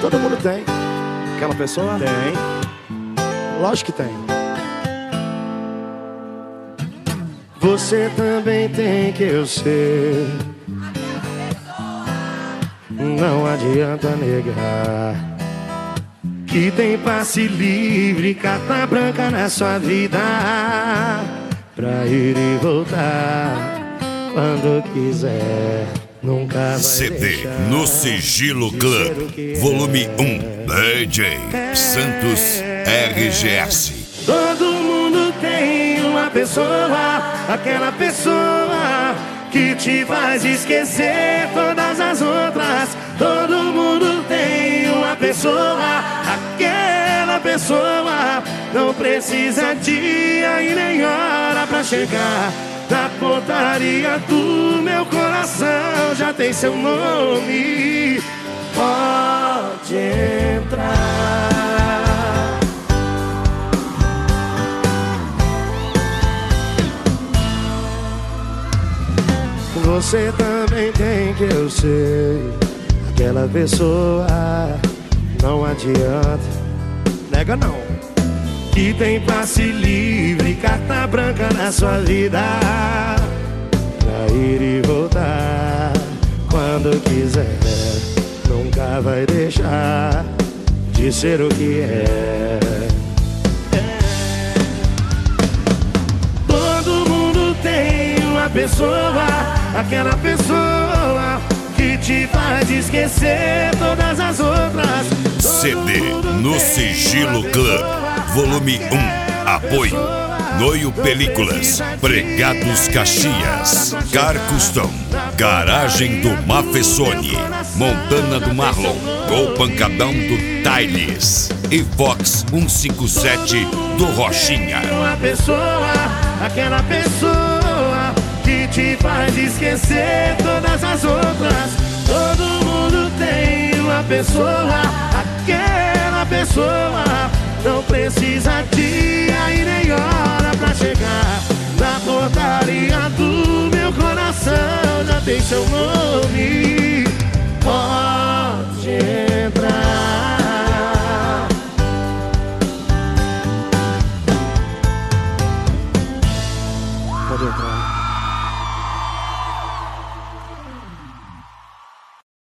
Todo mundo tem. Aquela pessoa? Tem. Lógico que tem. Você também tem, que eu sei. Não adianta negar que tem passe livre, carta branca na sua vida, pra ir e voltar quando quiser. Nunca vai CD deixar no Sigilo Club, volume 1, DJ Santos RGS. Todo mundo tem uma pessoa, aquela pessoa que te faz esquecer todas as outras. Todo mundo tem uma pessoa, aquela pessoa não precisa dia e nem hora pra chegar na portaria do meu coração. Já tem seu nome, pode entrar. Você também tem, que eu sei. Aquela pessoa, não adianta, nega não, que tem passe livre, carta branca na sua vida, pra ir e voltar quando quiser. Nunca vai deixar de ser o que é. Todo mundo tem uma pessoa, aquela pessoa que te faz esquecer todas as outras. CD no Sigilo Club, volume 1, apoio Noio Películas, Pregados Caxias, Car Custom, Garagem do Mafessone, Montana do Marlon, Gol Pancadão do Tailes e Fox 157 do Rochinha. Uma pessoa, aquela pessoa que te faz esquecer todas as outras. Todo mundo tem uma pessoa, aquela pessoa não precisa dia e nem hora